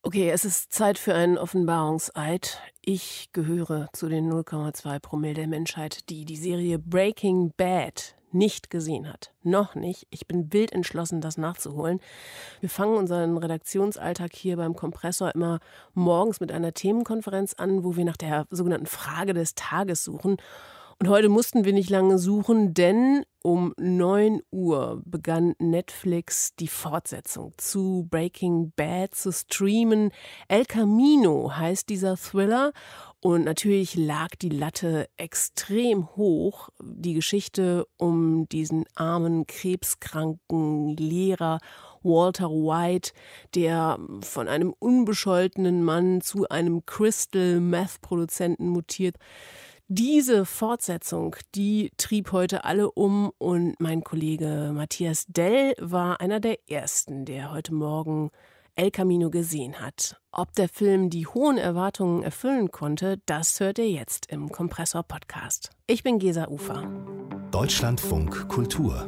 Okay, es ist Zeit für einen Offenbarungseid. Ich gehöre zu den 0,2 Promille der Menschheit, die die Serie Breaking Bad nicht gesehen hat. Noch nicht. Ich bin wild entschlossen, das nachzuholen. Wir fangen unseren Redaktionsalltag hier beim Kompressor immer morgens mit einer Themenkonferenz an, wo wir nach der sogenannten Frage des Tages suchen. Und heute mussten wir nicht lange suchen, denn um 9 Uhr begann Netflix die Fortsetzung zu Breaking Bad zu streamen. El Camino heißt dieser Thriller. Und natürlich lag die Latte extrem hoch. Die Geschichte um diesen armen, krebskranken Lehrer Walter White, der von einem unbescholtenen Mann zu einem Crystal-Meth-Produzenten mutiert. Diese Fortsetzung, die trieb heute alle um und mein Kollege Matthias Dell war einer der Ersten, der heute Morgen El Camino gesehen hat. Ob der Film die hohen Erwartungen erfüllen konnte, das hört ihr jetzt im Kompressor-Podcast. Ich bin Gesa Ufer. Deutschlandfunk Kultur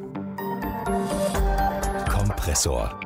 Kompressor.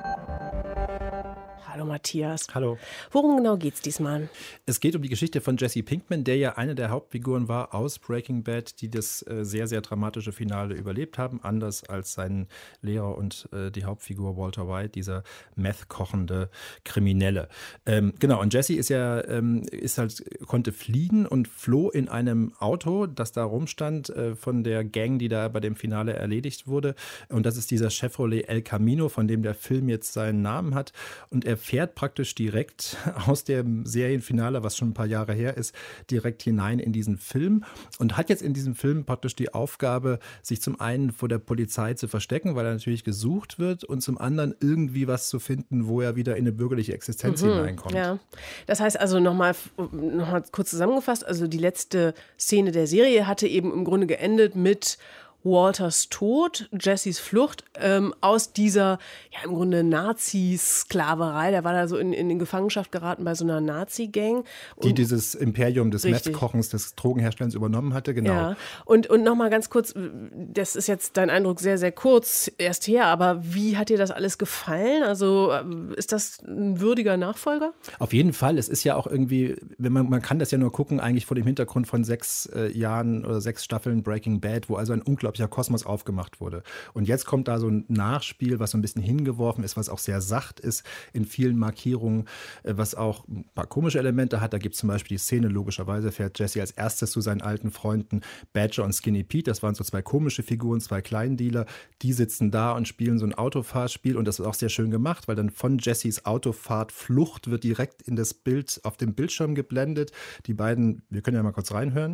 Hallo Matthias. Hallo. Worum genau geht's diesmal? Es geht um die Geschichte von Jesse Pinkman, der ja eine der Hauptfiguren war aus Breaking Bad, die das sehr, sehr dramatische Finale überlebt haben, anders als sein Lehrer und die Hauptfigur Walter White, dieser meth-kochende Kriminelle. Genau, und Jesse konnte fliehen und floh in einem Auto, das da rumstand, von der Gang, die da bei dem Finale erledigt wurde. Und das ist dieser Chevrolet El Camino, von dem der Film jetzt seinen Namen hat. Und er fährt praktisch direkt aus dem Serienfinale, was schon ein paar Jahre her ist, direkt hinein in diesen Film und hat jetzt in diesem Film praktisch die Aufgabe, sich zum einen vor der Polizei zu verstecken, weil er natürlich gesucht wird, und zum anderen irgendwie was zu finden, wo er wieder in eine bürgerliche Existenz hineinkommt. Ja. Das heißt also nochmal kurz zusammengefasst, also die letzte Szene der Serie hatte eben im Grunde geendet mit Walters Tod, Jessys Flucht aus dieser, ja im Grunde Nazi-Sklaverei. Der war da so in Gefangenschaft geraten bei so einer Nazi-Gang. Die dieses Imperium des Meth-Kochens, des Drogenherstellens übernommen hatte, genau. Ja. Und nochmal ganz kurz, das ist jetzt dein Eindruck sehr, sehr kurz erst her, aber wie hat dir das alles gefallen? Also ist das ein würdiger Nachfolger? Auf jeden Fall. Es ist ja auch irgendwie, man kann das ja nur gucken, eigentlich vor dem Hintergrund von 6 Jahren oder 6 Staffeln Breaking Bad, wo also ein unglaublicher Kosmos aufgemacht wurde. Und jetzt kommt da so ein Nachspiel, was so ein bisschen hingeworfen ist, was auch sehr sacht ist in vielen Markierungen, was auch ein paar komische Elemente hat. Da gibt es zum Beispiel die Szene, logischerweise fährt Jesse als erstes zu seinen alten Freunden Badger und Skinny Pete. Das waren so 2 komische Figuren, 2 Kleindealer. Die sitzen da und spielen so ein Autofahrspiel, und das ist auch sehr schön gemacht, weil dann von Jessys Autofahrtflucht wird direkt in das Bild auf dem Bildschirm geblendet. Die beiden, wir können ja mal kurz reinhören.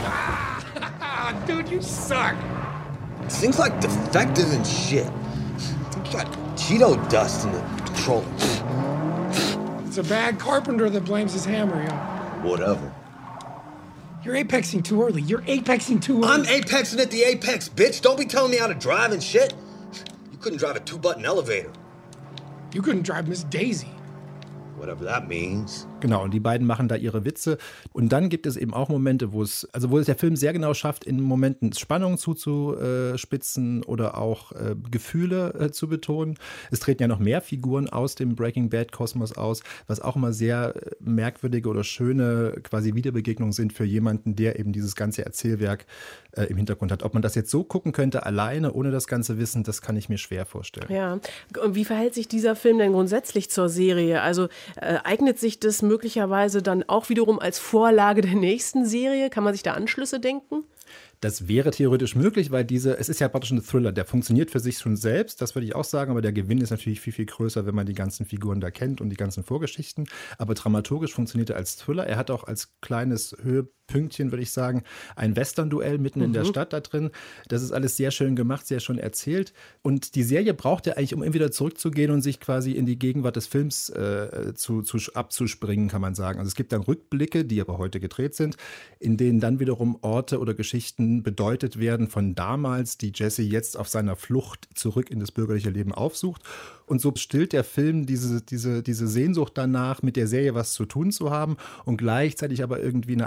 Dude, you suck. Things like defective and shit. You got Cheeto dust in the control. It's a bad carpenter that blames his hammer, yo. Whatever. You're apexing too early. You're apexing too early. I'm apexing at the apex, bitch. Don't be telling me how to drive and shit. You couldn't drive a 2-button elevator. You couldn't drive Miss Daisy. Whatever that means. Genau, und die beiden machen da ihre Witze. Und dann gibt es eben auch Momente, wo es der Film sehr genau schafft, in Momenten Spannung zuzuspitzen oder auch Gefühle zu betonen. Es treten ja noch mehr Figuren aus dem Breaking Bad Kosmos aus, was auch immer sehr merkwürdige oder schöne quasi Wiederbegegnungen sind für jemanden, der eben dieses ganze Erzählwerk im Hintergrund hat. Ob man das jetzt so gucken könnte, alleine, ohne das ganze Wissen, das kann ich mir schwer vorstellen. Ja, und wie verhält sich dieser Film denn grundsätzlich zur Serie? Also eignet sich das möglicherweise dann auch wiederum als Vorlage der nächsten Serie? Kann man sich da Anschlüsse denken? Das wäre theoretisch möglich, weil es ist ja praktisch ein Thriller, der funktioniert für sich schon selbst, das würde ich auch sagen, aber der Gewinn ist natürlich viel, viel größer, wenn man die ganzen Figuren da kennt und die ganzen Vorgeschichten. Aber dramaturgisch funktioniert er als Thriller. Er hat auch als kleines Höhepünktchen, würde ich sagen, ein Western-Duell mitten in der Stadt da drin. Das ist alles sehr schön gemacht, sehr schön erzählt. Und die Serie braucht ja eigentlich, um immer wieder zurückzugehen und sich quasi in die Gegenwart des Films abzuspringen, kann man sagen. Also es gibt dann Rückblicke, die aber heute gedreht sind, in denen dann wiederum Orte oder Geschichten bedeutet werden von damals, die Jesse jetzt auf seiner Flucht zurück in das bürgerliche Leben aufsucht. Und so stillt der Film diese Sehnsucht danach, mit der Serie was zu tun zu haben und gleichzeitig aber irgendwie eine eigene Erzählung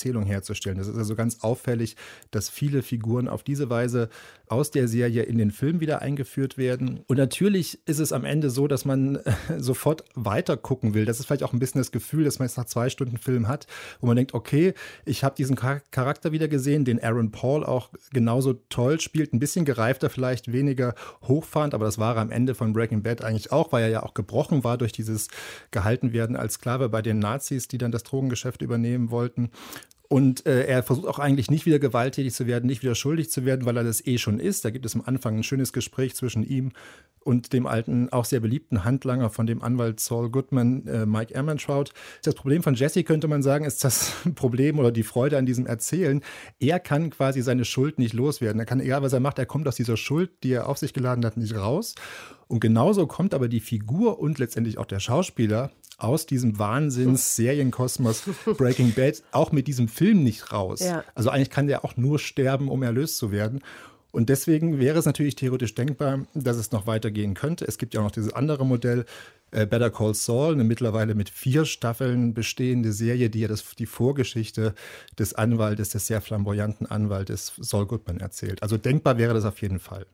Erzählung herzustellen. Das ist also ganz auffällig, dass viele Figuren auf diese Weise aus der Serie in den Film wieder eingeführt werden. Und natürlich ist es am Ende so, dass man sofort weiter gucken will. Das ist vielleicht auch ein bisschen das Gefühl, dass man jetzt nach 2 Stunden Film hat, wo man denkt, okay, ich habe diesen Charakter wieder gesehen, den Aaron Paul auch genauso toll spielt, ein bisschen gereifter, vielleicht weniger hochfahrend, aber das war er am Ende von Breaking Bad eigentlich auch, weil er ja auch gebrochen war durch dieses Gehaltenwerden als Sklave bei den Nazis, die dann das Drogengeschäft übernehmen wollten. Und er versucht auch eigentlich nicht wieder gewalttätig zu werden, nicht wieder schuldig zu werden, weil er das schon ist. Da gibt es am Anfang ein schönes Gespräch zwischen ihm und dem alten, auch sehr beliebten Handlanger von dem Anwalt Saul Goodman, Mike Ehrmantraut. Das Problem von Jesse, könnte man sagen, ist das Problem oder die Freude an diesem Erzählen. Er kann quasi seine Schuld nicht loswerden. Er kann, egal was er macht, er kommt aus dieser Schuld, die er auf sich geladen hat, nicht raus. Und genauso kommt aber die Figur und letztendlich auch der Schauspieler aus diesem Wahnsinns-Serienkosmos Breaking Bad auch mit diesem Film nicht raus. Ja. Also eigentlich kann der auch nur sterben, um erlöst zu werden. Und deswegen wäre es natürlich theoretisch denkbar, dass es noch weitergehen könnte. Es gibt ja auch noch dieses andere Modell, Better Call Saul, eine mittlerweile mit 4 Staffeln bestehende Serie, die ja die Vorgeschichte des Anwaltes, des sehr flamboyanten Anwaltes Saul Goodman erzählt. Also denkbar wäre das auf jeden Fall.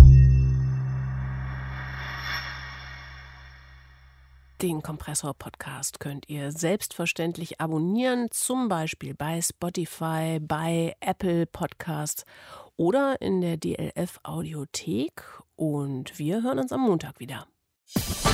Den Kompressor-Podcast könnt ihr selbstverständlich abonnieren, zum Beispiel bei Spotify, bei Apple Podcasts oder in der DLF Audiothek. Und wir hören uns am Montag wieder.